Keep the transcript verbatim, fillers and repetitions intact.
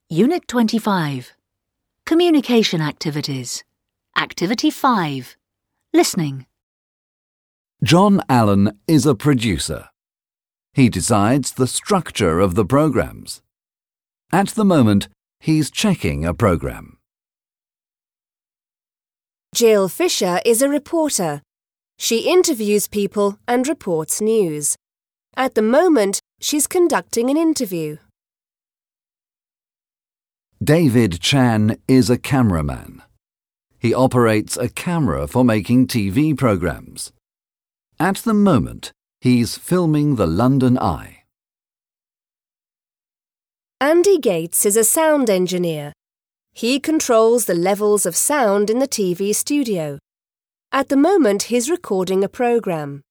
Unit twenty-five. Communication Activities. Activity five. Listening. John Allen is a producer. He decides the structure of the programs. At the moment, he's checking a program. Jill Fisher is a reporter. She interviews people and reports news. At the moment, she's conducting an interview. David Chan is a cameraman. He operates a camera for making T V programs. At the moment, he's filming the London Eye. Andy Gates is a sound engineer. He controls the levels of sound in the T V studio. At the moment, he's recording a program.